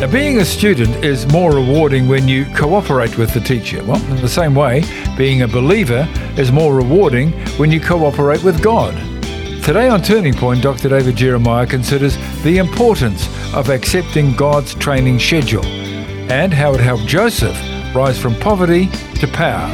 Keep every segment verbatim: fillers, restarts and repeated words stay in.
Now, being a student is more rewarding when you cooperate with the teacher. Well, in the same way, being a believer is more rewarding when you cooperate with God. Today on Turning Point, Doctor David Jeremiah considers the importance of accepting God's training schedule and how it helped Joseph rise from poverty to power.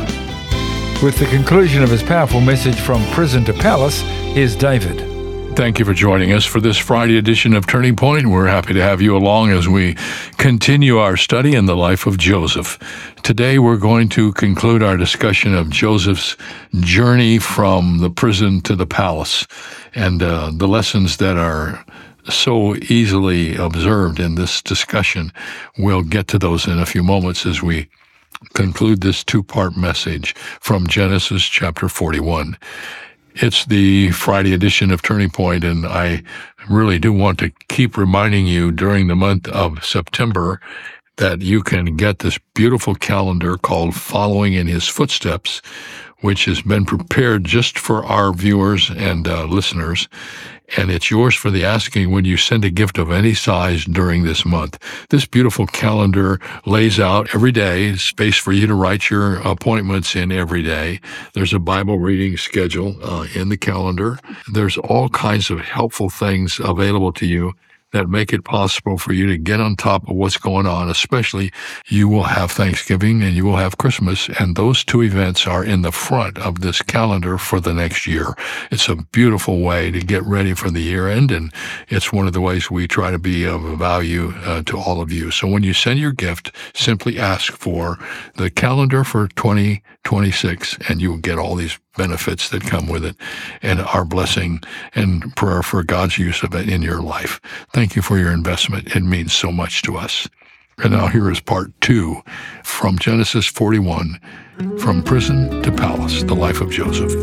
With the conclusion of his powerful message From Prison to Palace, here's David. Thank you for joining us for this Friday edition of Turning Point. We're happy to have you along as we continue our study in the life of Joseph. Today we're going to conclude our discussion of Joseph's journey from the prison to the palace and uh, the lessons that are so easily observed in this discussion. We'll get to those in a few moments as we conclude this two-part message from Genesis chapter forty-one. It's the Friday edition of Turning Point, and I really do want to keep reminding you during the month of September that you can get this beautiful calendar called Following in His Footsteps, which has been prepared just for our viewers and uh, listeners. And it's yours for the asking when you send a gift of any size during this month. This beautiful calendar lays out every day, space for you to write your appointments in every day. There's a Bible reading schedule uh, in the calendar. There's all kinds of helpful things available to you that make it possible for you to get on top of what's going on. Especially, you will have Thanksgiving and you will have Christmas, and those two events are in the front of this calendar for the next year. It's a beautiful way to get ready for the year end, and it's one of the ways we try to be of value uh, to all of you. So when you send your gift, simply ask for the calendar for twenty twenty-six, and you will get all these benefits that come with it, and our blessing and prayer for God's use of it in your life. Thank you for your investment. It means so much to us. And now here is part two from Genesis forty-one, From Prison to Palace, the life of Joseph.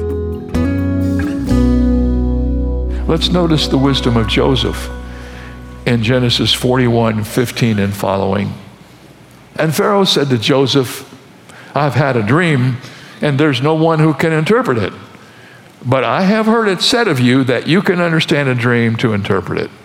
Let's notice the wisdom of Joseph in Genesis forty-one, fifteen and following. And Pharaoh said to Joseph, I've had a dream, and there's no one who can interpret it. But I have heard it said of you that you can understand a dream to interpret it.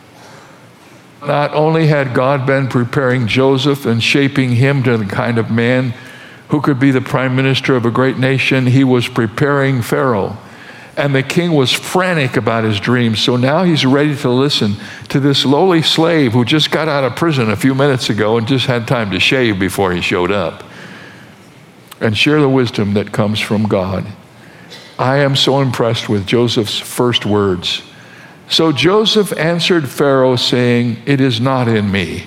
Not only had God been preparing Joseph and shaping him to the kind of man who could be the prime minister of a great nation, he was preparing Pharaoh. And the king was frantic about his dreams. So now he's ready to listen to this lowly slave who just got out of prison a few minutes ago and just had time to shave before he showed up, and share the wisdom that comes from God. I am so impressed with Joseph's first words. So Joseph answered Pharaoh, saying, it is not in me.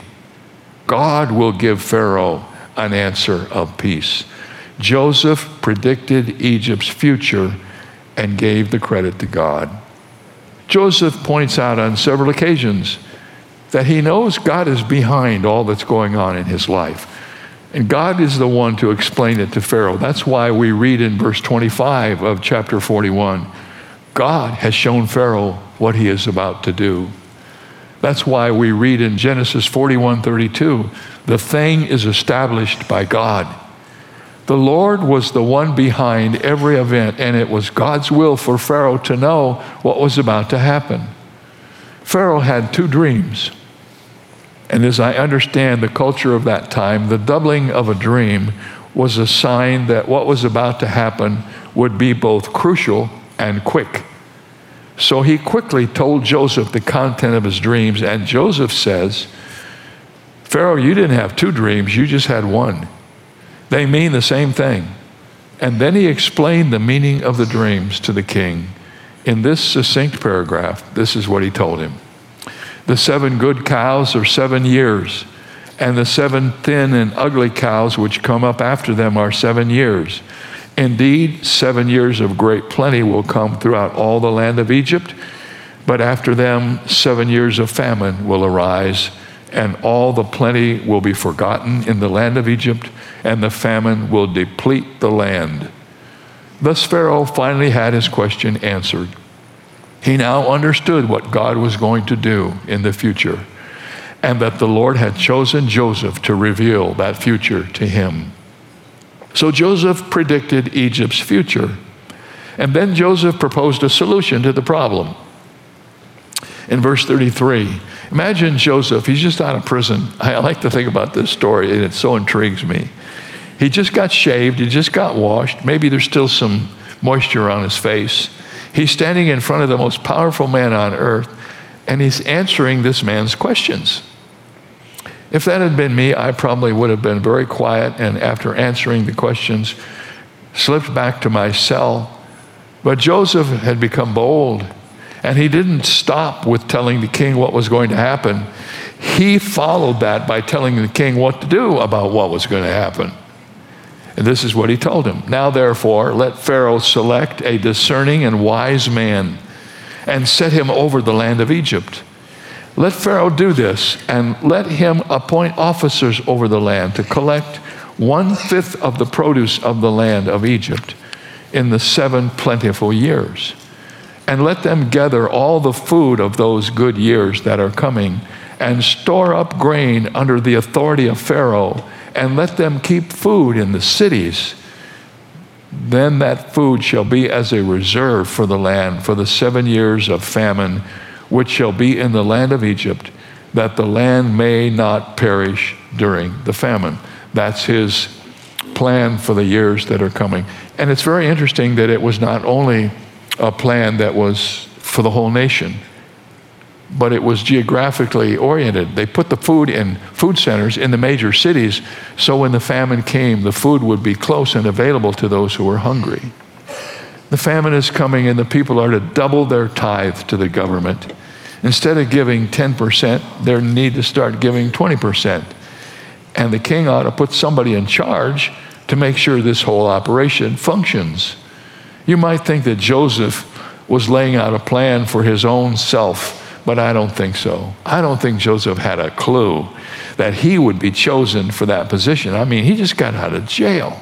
God will give Pharaoh an answer of peace. Joseph predicted Egypt's future and gave the credit to God. Joseph points out on several occasions that he knows God is behind all that's going on in his life. And God is the one to explain it to Pharaoh. That's why we read in verse twenty-five of chapter forty-one, God has shown Pharaoh what he is about to do. That's why we read in Genesis forty-one thirty-two, the thing is established by God. The Lord was the one behind every event, and it was God's will for Pharaoh to know what was about to happen. Pharaoh had two dreams. And as I understand the culture of that time, the doubling of a dream was a sign that what was about to happen would be both crucial and quick. So he quickly told Joseph the content of his dreams, and Joseph says, Pharaoh, you didn't have two dreams, you just had one. They mean the same thing. And then he explained the meaning of the dreams to the king. In this succinct paragraph, this is what he told him. The seven good cows are seven years, and the seven thin and ugly cows which come up after them are seven years. Indeed, seven years of great plenty will come throughout all the land of Egypt, but after them seven years of famine will arise, and all the plenty will be forgotten in the land of Egypt, and the famine will deplete the land. Thus Pharaoh finally had his question answered. He now understood what God was going to do in the future, and that the Lord had chosen Joseph to reveal that future to him. So Joseph predicted Egypt's future, and then Joseph proposed a solution to the problem. in verse thirty-three. Imagine Joseph, he's just out of prison. I like to think about this story, and it so intrigues me. He just got shaved, he just got washed. Maybe there's still some moisture on his face. He's standing in front of the most powerful man on earth, and he's answering this man's questions. If that had been me, I probably would have been very quiet, and after answering the questions, slipped back to my cell. But Joseph had become bold, and he didn't stop with telling the king what was going to happen. He followed that by telling the king what to do about what was going to happen. And this is what he told him. Now, therefore, let Pharaoh select a discerning and wise man and set him over the land of Egypt. Let Pharaoh do this, and let him appoint officers over the land to collect one-fifth of the produce of the land of Egypt in the seven plentiful years. And let them gather all the food of those good years that are coming, and store up grain under the authority of Pharaoh, and let them keep food in the cities. Then that food shall be as a reserve for the land for the seven years of famine, which shall be in the land of Egypt, that the land may not perish during the famine. That's his plan for the years that are coming. And it's very interesting that it was not only a plan that was for the whole nation, but it was geographically oriented. They put the food in food centers in the major cities, so when the famine came, the food would be close and available to those who were hungry. The famine is coming, and the people are to double their tithe to the government. Instead of giving ten percent, they need to start giving twenty percent. And the king ought to put somebody in charge to make sure this whole operation functions. You might think that Joseph was laying out a plan for his own self, but I don't think so. I don't think Joseph had a clue that he would be chosen for that position. I mean, he just got out of jail.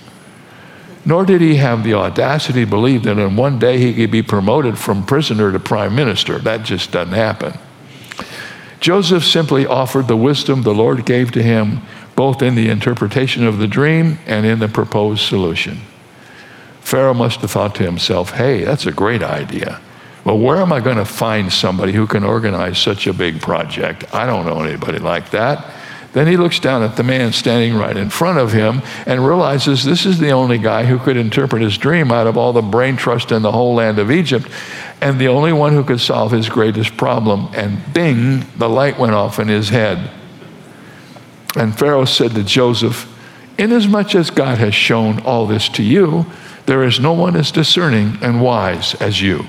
Nor did he have the audacity to believe that in one day he could be promoted from prisoner to prime minister. That just doesn't happen. Joseph simply offered the wisdom the Lord gave to him, both in the interpretation of the dream and in the proposed solution. Pharaoh must have thought to himself, hey, that's a great idea. Well, where am I going to find somebody who can organize such a big project? I don't know anybody like that. Then he looks down at the man standing right in front of him and realizes this is the only guy who could interpret his dream out of all the brain trust in the whole land of Egypt, and the only one who could solve his greatest problem. And bing, the light went off in his head. And Pharaoh said to Joseph, inasmuch as God has shown all this to you, there is no one as discerning and wise as you.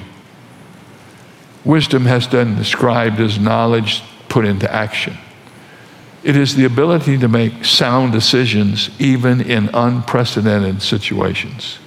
Wisdom has been described as knowledge put into action. It is the ability to make sound decisions even in unprecedented situations.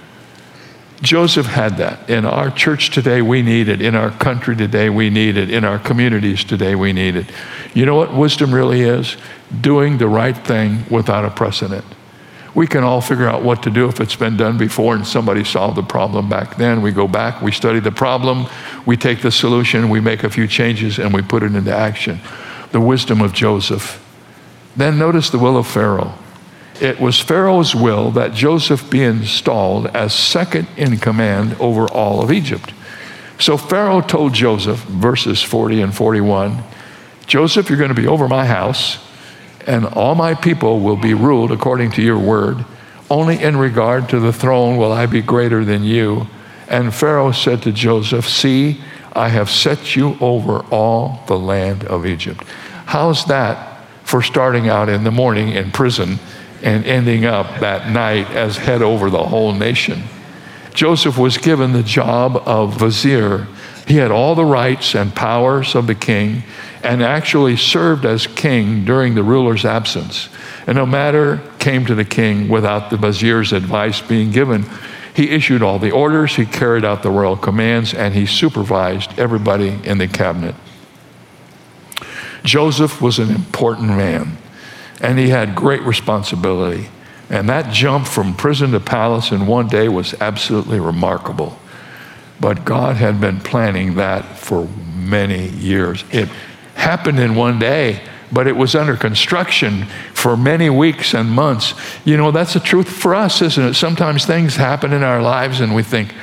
Joseph had that. In our church today, we need it. In our country today, we need it. In our communities today, we need it. You know what wisdom really is? Doing the right thing without a precedent. We can all figure out what to do if it's been done before and somebody solved the problem back then. We go back, we study the problem, we take the solution, we make a few changes, and we put it into action. The wisdom of Joseph. Then notice the will of Pharaoh. It was Pharaoh's will that Joseph be installed as second in command over all of Egypt. So Pharaoh told Joseph, verses forty and forty-one, Joseph, you're going to be over my house, and all my people will be ruled according to your word. Only in regard to the throne will I be greater than you. And Pharaoh said to Joseph, see, I have set you over all the land of Egypt. How's that for starting out in the morning in prison and ending up that night as head over the whole nation? Joseph was given the job of vizier. He had all the rights and powers of the king and actually served as king during the ruler's absence. And no matter came to the king without the vizier's advice being given, he issued all the orders, he carried out the royal commands, and he supervised everybody in the cabinet. Joseph was an important man, and he had great responsibility. And that jump from prison to palace in one day was absolutely remarkable. But God had been planning that for many years. It happened in one day, but it was under construction for many weeks and months. You know, that's the truth for us, isn't it? Sometimes things happen in our lives and we think,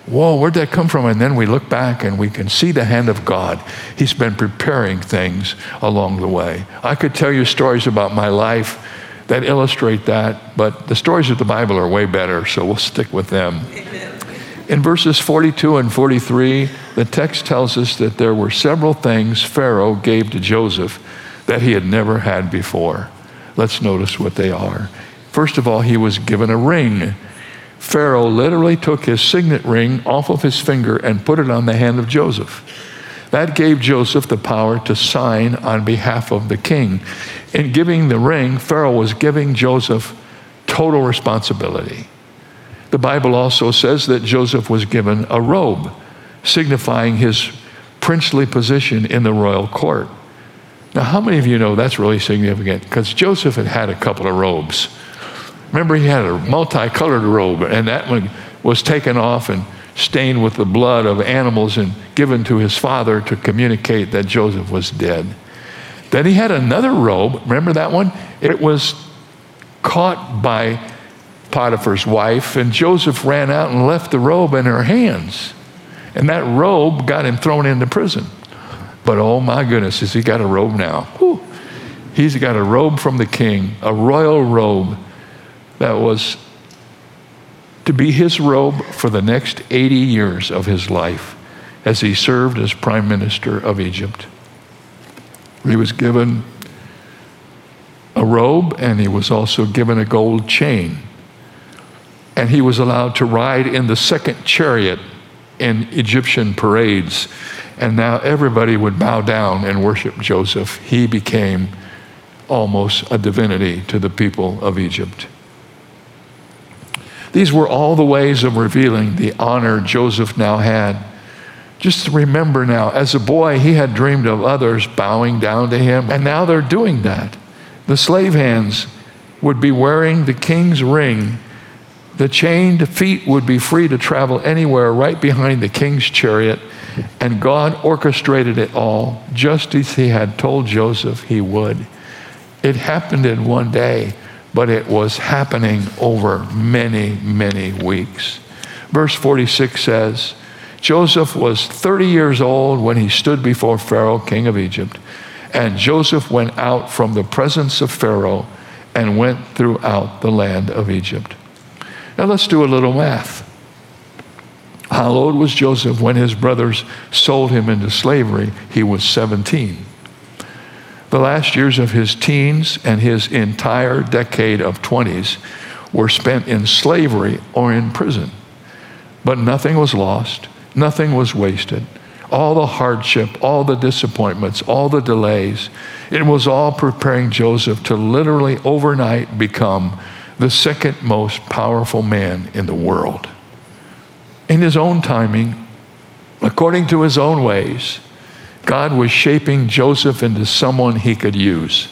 whoa, where'd that come from? And then we look back and we can see the hand of God. He's been preparing things along the way. I could tell you stories about my life that illustrate that, but the stories of the Bible are way better, so we'll stick with them. In verses forty-two and forty-three, the text tells us that there were several things Pharaoh gave to Joseph that he had never had before. Let's notice what they are. First of all, he was given a ring. Pharaoh literally took his signet ring off of his finger and put it on the hand of Joseph. That gave Joseph the power to sign on behalf of the king. In giving the ring, Pharaoh was giving Joseph total responsibility. The Bible also says that Joseph was given a robe, signifying his princely position in the royal court. Now, how many of you know that's really significant? Because Joseph had had a couple of robes. Remember, he had a multicolored robe, and that one was taken off and stained with the blood of animals and given to his father to communicate that Joseph was dead. Then he had another robe. Remember that one? It was caught by Potiphar's wife, and Joseph ran out and left the robe in her hands. And that robe got him thrown into prison. But oh my goodness, has he got a robe now? Whew. He's got a robe from the king, a royal robe that was to be his robe for the next eighty years of his life as he served as prime minister of Egypt. He was given a robe, and he was also given a gold chain. And he was allowed to ride in the second chariot in Egyptian parades. And now everybody would bow down and worship Joseph. He became almost a divinity to the people of Egypt. These were all the ways of revealing the honor Joseph now had. Just remember now, as a boy, he had dreamed of others bowing down to him, and now they're doing that. The slave hands would be wearing the king's ring. The chained feet would be free to travel anywhere right behind the king's chariot, and God orchestrated it all just as he had told Joseph he would. It happened in one day, but it was happening over many, many weeks. Verse forty-six says, Joseph was thirty years old when he stood before Pharaoh, king of Egypt, and Joseph went out from the presence of Pharaoh and went throughout the land of Egypt. Now let's do a little math. How old was Joseph when his brothers sold him into slavery? He was seventeen. The last years of his teens and his entire decade of twenties were spent in slavery or in prison. But nothing was lost. Nothing was wasted. All the hardship, all the disappointments, all the delays, it was all preparing Joseph to literally overnight become the second most powerful man in the world. In his own timing, according to his own ways, God was shaping Joseph into someone he could use.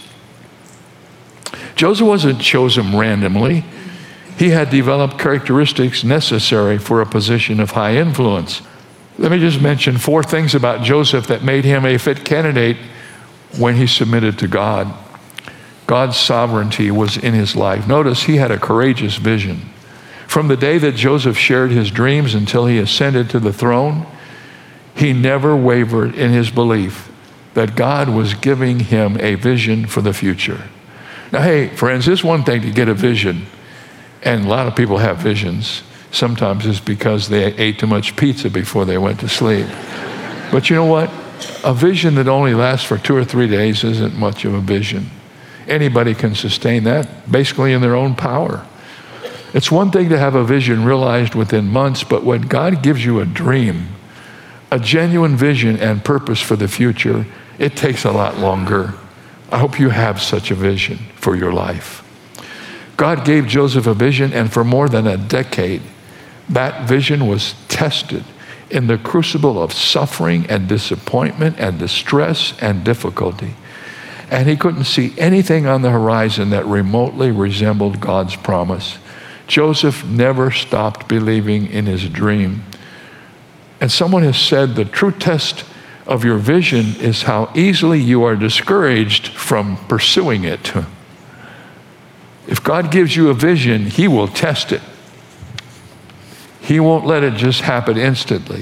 Joseph wasn't chosen randomly. He had developed characteristics necessary for a position of high influence. Let me just mention four things about Joseph that made him a fit candidate when he submitted to God. God's sovereignty was in his life. Notice he had a courageous vision. From the day that Joseph shared his dreams until he ascended to the throne, he never wavered in his belief that God was giving him a vision for the future. Now, hey, friends, it's one thing to get a vision, and a lot of people have visions. Sometimes it's because they ate too much pizza before they went to sleep. But you know what? A vision that only lasts for two or three days isn't much of a vision. Anybody can sustain that, basically in their own power. It's one thing to have a vision realized within months, but when God gives you a dream, a genuine vision and purpose for the future, it takes a lot longer. I hope you have such a vision for your life. God gave Joseph a vision, and for more than a decade, that vision was tested in the crucible of suffering and disappointment and distress and difficulty. And he couldn't see anything on the horizon that remotely resembled God's promise. Joseph never stopped believing in his dream. And someone has said the true test of your vision is how easily you are discouraged from pursuing it. If God gives you a vision, he will test it. He won't let it just happen instantly.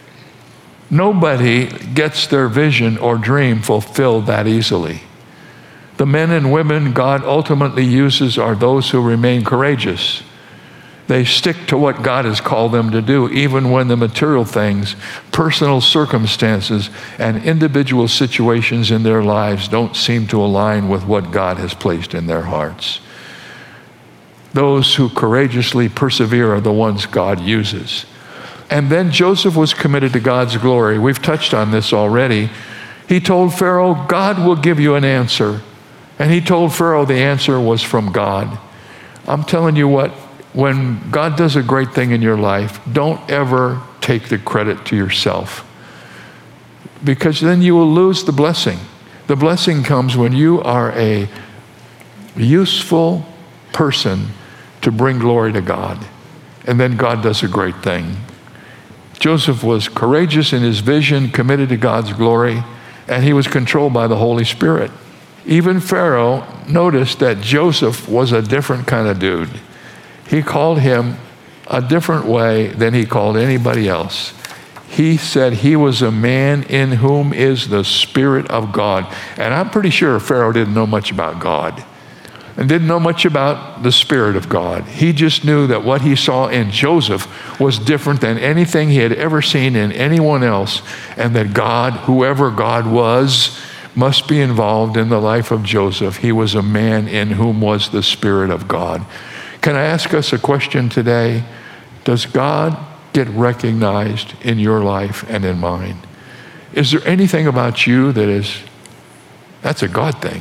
Nobody gets their vision or dream fulfilled that easily. The men and women God ultimately uses are those who remain courageous. They stick to what God has called them to do, even when the material things, personal circumstances, and individual situations in their lives don't seem to align with what God has placed in their hearts. Those who courageously persevere are the ones God uses. And then Joseph was committed to God's glory. We've touched on this already. He told Pharaoh, God will give you an answer. And he told Pharaoh the answer was from God. I'm telling you what, when God does a great thing in your life, don't ever take the credit to yourself, because then you will lose the blessing. The blessing comes when you are a useful person to bring glory to God, and then God does a great thing. Joseph was courageous in his vision, committed to God's glory, and he was controlled by the Holy Spirit. Even Pharaoh noticed that Joseph was a different kind of dude. He called him a different way than he called anybody else. He said he was a man in whom is the Spirit of God. And I'm pretty sure Pharaoh didn't know much about God and didn't know much about the Spirit of God. He just knew that what he saw in Joseph was different than anything he had ever seen in anyone else, and that God, whoever God was, must be involved in the life of Joseph. He was a man in whom was the Spirit of God. Can I ask us a question today? Does God get recognized in your life and in mine? Is there anything about you that is, that's a God thing?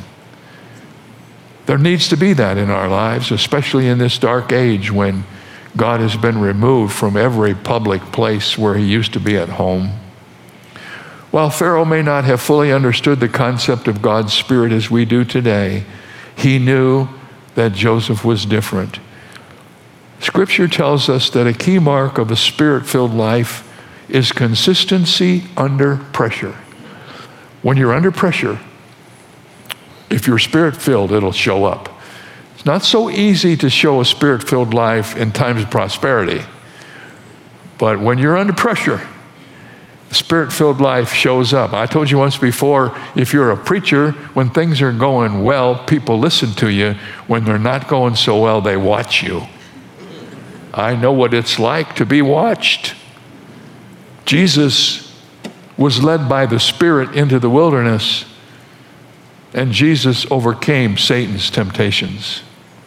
There needs to be that in our lives, especially in this dark age when God has been removed from every public place where he used to be at home. While Pharaoh may not have fully understood the concept of God's Spirit as we do today, he knew that Joseph was different. Scripture tells us that a key mark of a Spirit-filled life is consistency under pressure. When you're under pressure, if you're Spirit-filled, it'll show up. It's not so easy to show a Spirit-filled life in times of prosperity, but when you're under pressure, Spirit-filled life shows up. I told you once before, if you're a preacher, when things are going well, people listen to you. When they're not going so well, they watch you. I know what it's like to be watched. Jesus was led by the Spirit into the wilderness, and Jesus overcame Satan's temptations.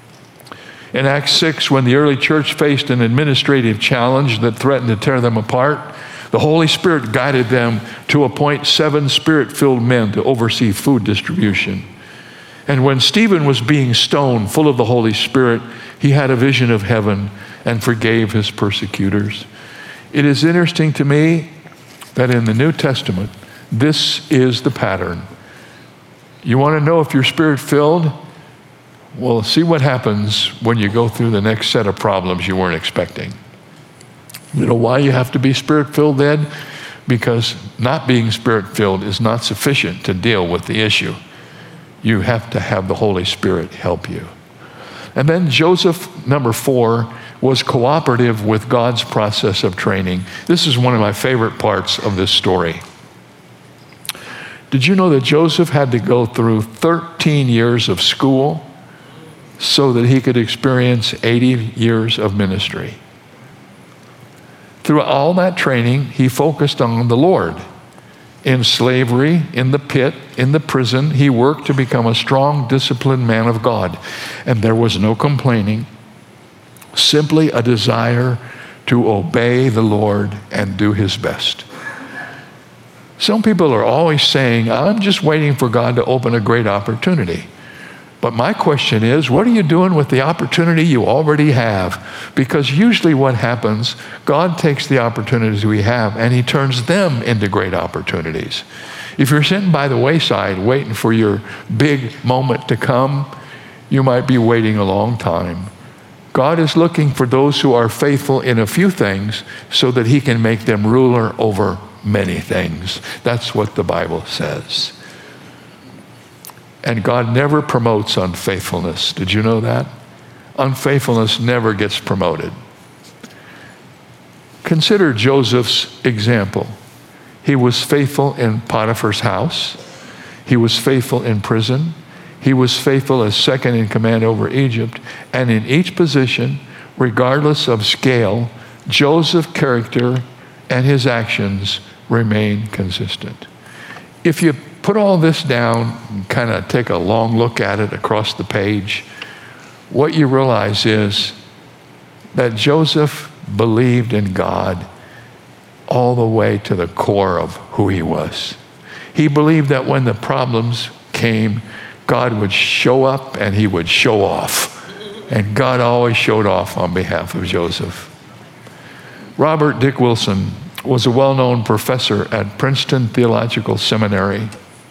In Acts six, when the early church faced an administrative challenge that threatened to tear them apart, the Holy Spirit guided them to appoint seven Spirit-filled men to oversee food distribution. And when Stephen was being stoned, full of the Holy Spirit, he had a vision of heaven and forgave his persecutors. It is interesting to me that in the New Testament, this is the pattern. You want to know if you're Spirit-filled? Well, see what happens when you go through the next set of problems you weren't expecting. You know why you have to be Spirit-filled then? Because not being Spirit-filled is not sufficient to deal with the issue. You have to have the Holy Spirit help you. And then Joseph, number four, was cooperative with God's process of training. This is one of my favorite parts of this story. Did you know that Joseph had to go through thirteen years of school so that he could experience eighty years of ministry? Through all that training, he focused on the Lord. In slavery, in the pit, in the prison, he worked to become a strong, disciplined man of God. And there was no complaining, simply a desire to obey the Lord and do his best. Some people are always saying, I'm just waiting for God to open a great opportunity. But my question is, what are you doing with the opportunity you already have? Because usually what happens, God takes the opportunities we have and he turns them into great opportunities. If you're sitting by the wayside waiting for your big moment to come, you might be waiting a long time. God is looking for those who are faithful in a few things so that he can make them ruler over many things. That's what the Bible says. And God never promotes unfaithfulness. Did you know that? Unfaithfulness never gets promoted. Consider Joseph's example. He was faithful in Potiphar's house. He was faithful in prison. He was faithful as second in command over Egypt. And in each position, regardless of scale, Joseph's character and his actions remain consistent. If you put all this down and kind of take a long look at it across the page, what you realize is that Joseph believed in God all the way to the core of who he was. He believed that when the problems came, God would show up and he would show off. And God always showed off on behalf of Joseph. Robert Dick Wilson was a well-known professor at Princeton Theological Seminary.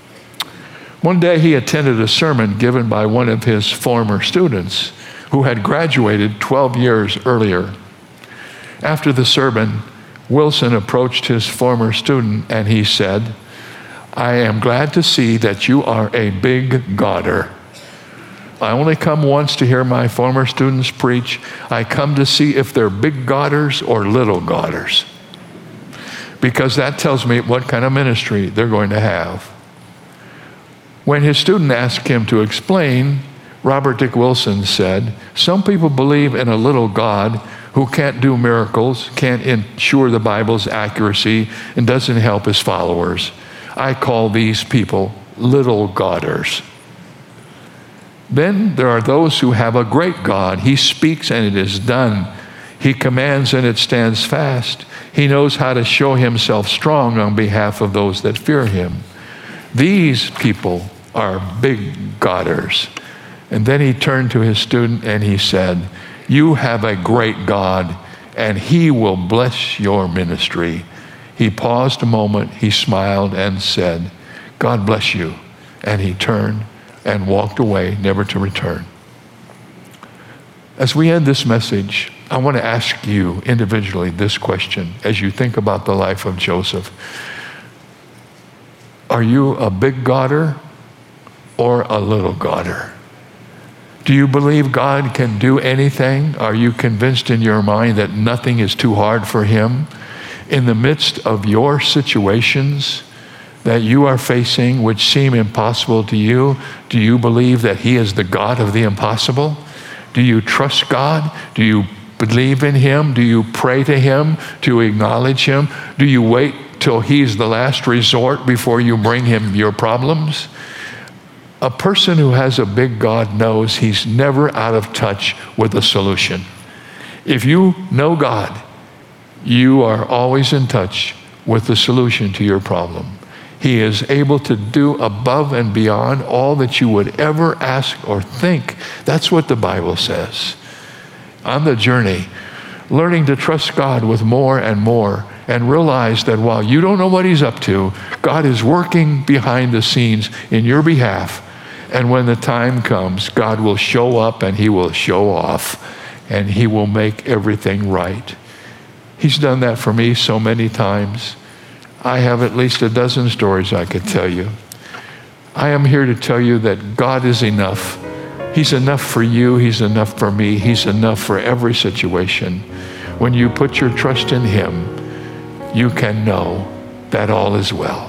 One day he attended a sermon given by one of his former students who had graduated twelve years earlier. After the sermon, Wilson approached his former student and he said, "I am glad to see that you are a big Godder. I only come once to hear my former students preach. I come to see if they're big Godders or little Godders, because that tells me what kind of ministry they're going to have." When his student asked him to explain, Robert Dick Wilson said, "Some people believe in a little God who can't do miracles, can't ensure the Bible's accuracy, and doesn't help his followers. I call these people little Godders. Then there are those who have a great God. He speaks and it is done. He commands and it stands fast. He knows how to show himself strong on behalf of those that fear him. These people are big Godders." And then he turned to his student and he said, "You have a great God and he will bless your ministry." He paused a moment, he smiled and said, "God bless you." And he turned and walked away, never to return. As we end this message, I want to ask you individually this question as you think about the life of Joseph. Are you a big Godder or a little Godder? Do you believe God can do anything? Are you convinced in your mind that nothing is too hard for him? In the midst of your situations that you are facing, which seem impossible to you, do you believe that he is the God of the impossible? Do you trust God? Do you believe in him? Do you pray to him? Do you acknowledge him? Do you wait till he's the last resort before you bring him your problems? A person who has a big God knows he's never out of touch with the solution. If you know God, you are always in touch with the solution to your problem. He is able to do above and beyond all that you would ever ask or think. That's what the Bible says. On the journey, learning to trust God with more and more, and realize that while you don't know what he's up to, God is working behind the scenes in your behalf. And when the time comes, God will show up and he will show off and he will make everything right. He's done that for me so many times. I have at least a dozen stories I could tell you. I am here to tell you that God is enough. He's enough for you. He's enough for me. He's enough for every situation. When you put your trust in him, you can know that all is well.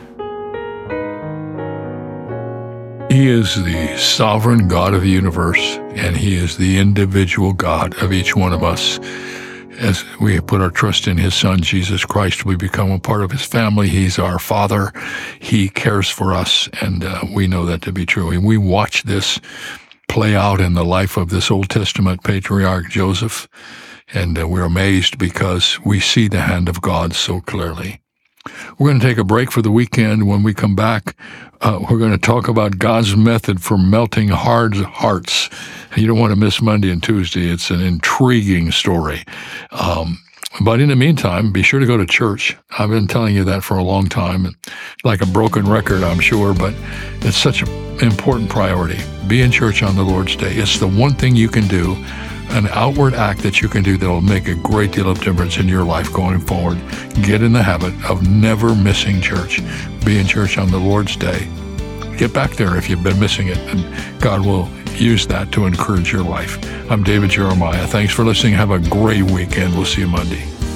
He is the sovereign God of the universe, and he is the individual God of each one of us. As we put our trust in his son, Jesus Christ, we become a part of his family. He's our Father. He cares for us, and uh, we know that to be true. And we watch this play out in the life of this Old Testament patriarch Joseph, and uh, we're amazed because we see the hand of God so clearly. We're going to take a break for the weekend. When we come back, uh, we're going to talk about God's method for melting hard hearts. You don't want to miss Monday and Tuesday. It's an intriguing story. Um, but in the meantime, be sure to go to church. I've been telling you that for a long time. Like a broken record, I'm sure, but it's such an important priority. Be in church on the Lord's Day. It's the one thing you can do, an outward act that you can do that will make a great deal of difference in your life going forward. Get in the habit of never missing church. Be in church on the Lord's Day. Get back there if you've been missing it, and God will use that to encourage your life. I'm David Jeremiah. Thanks for listening. Have a great weekend. We'll see you Monday.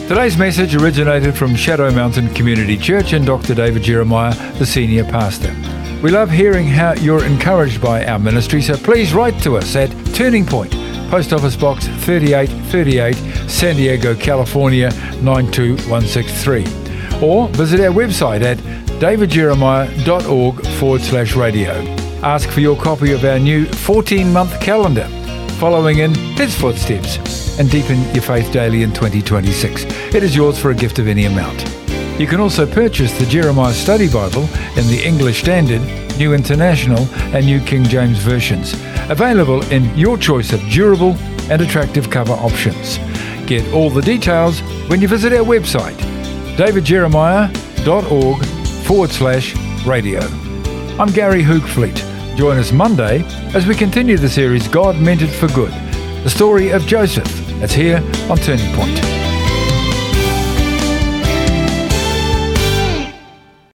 Today's message originated from Shadow Mountain Community Church and Doctor David Jeremiah, the senior pastor. We love hearing how you're encouraged by our ministry, so please write to us at Turning Point, Post Office Box thirty-eight thirty-eight, San Diego, California nine two one six three. Or visit our website at davidjeremiah.org forward slash radio. Ask for your copy of our new fourteen-month calendar, following in his footsteps, and deepen your faith daily in twenty twenty-six. It is yours for a gift of any amount. You can also purchase the Jeremiah Study Bible in the English Standard, New International, and New King James versions, available in your choice of durable and attractive cover options. Get all the details when you visit our website, davidjeremiah.org forward slash radio. I'm Gary Hoogfleet. Join us Monday as we continue the series God Meant It for Good, the story of Joseph. That's here on Turning Point.